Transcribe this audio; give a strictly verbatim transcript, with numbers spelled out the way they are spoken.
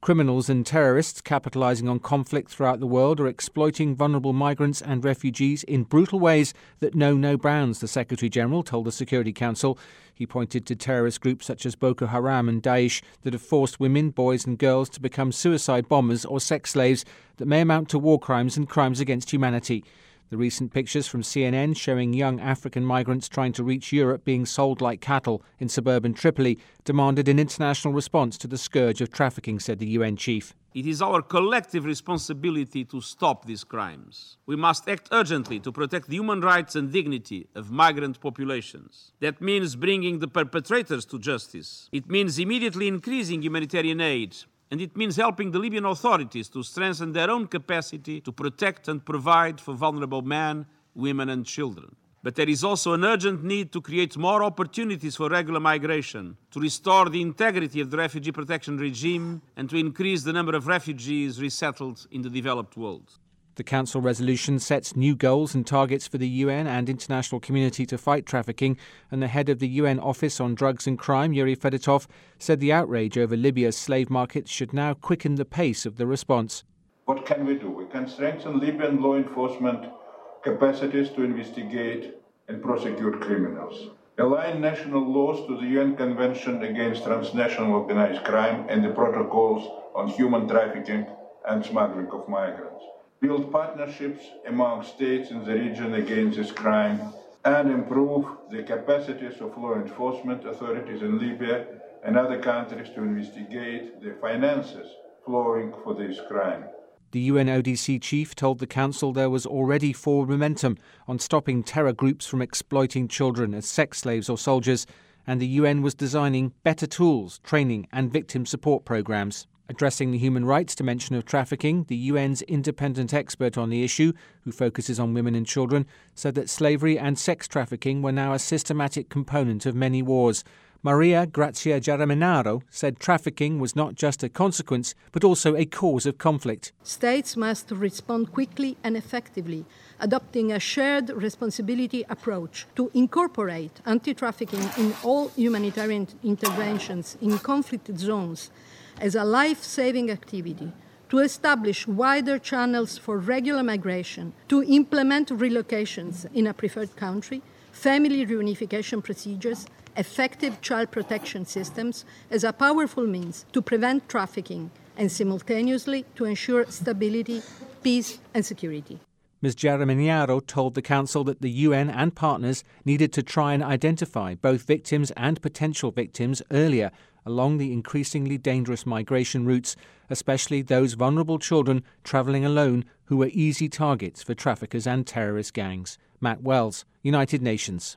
Criminals and terrorists capitalising on conflict throughout the world are exploiting vulnerable migrants and refugees in brutal ways that know no bounds, the Secretary-General told the Security Council. He pointed to terrorist groups such as Boko Haram and Daesh that have forced women, boys and girls to become suicide bombers or sex slaves that may amount to war crimes and crimes against humanity. The recent pictures from C N N showing young African migrants trying to reach Europe being sold like cattle in suburban Tripoli demanded an international response to the scourge of trafficking, said the U N chief. It is our collective responsibility to stop these crimes. We must act urgently to protect the human rights and dignity of migrant populations. That means bringing the perpetrators to justice. It means immediately increasing humanitarian aid. And it means helping the Libyan authorities to strengthen their own capacity to protect and provide for vulnerable men, women and children. But there is also an urgent need to create more opportunities for regular migration, to restore the integrity of the refugee protection regime and to increase the number of refugees resettled in the developed world. The Council resolution sets new goals and targets for the U N and international community to fight trafficking, and the head of the U N Office on Drugs and Crime, Yuri Fedotov, said the outrage over Libya's slave market should now quicken the pace of the response. What can we do? We can strengthen Libyan law enforcement capacities to investigate and prosecute criminals. Align national laws to the U N Convention Against Transnational Organized Crime and the protocols on human trafficking and smuggling of migrants. Build partnerships among states in the region against this crime, and improve the capacities of law enforcement authorities in Libya and other countries to investigate the finances flowing for this crime. The U N O D C chief told the Council there was already forward momentum on stopping terror groups from exploiting children as sex slaves or soldiers, and the U N was designing better tools, training and victim support programmes. Addressing the human rights dimension of trafficking, the U N's independent expert on the issue, who focuses on women and children, said that slavery and sex trafficking were now a systematic component of many wars. Maria Grazia Giaramenaro said trafficking was not just a consequence, but also a cause of conflict. States must respond quickly and effectively, adopting a shared responsibility approach to incorporate anti-trafficking in all humanitarian interventions in conflict zones as a life-saving activity, to establish wider channels for regular migration, to implement relocations in a preferred country, family reunification procedures, effective child protection systems as a powerful means to prevent trafficking and simultaneously to ensure stability, peace and security. Miz Giaramenaro told the Council that the U N and partners needed to try and identify both victims and potential victims earlier along the increasingly dangerous migration routes, especially those vulnerable children travelling alone who are easy targets for traffickers and terrorist gangs. Matt Wells, United Nations.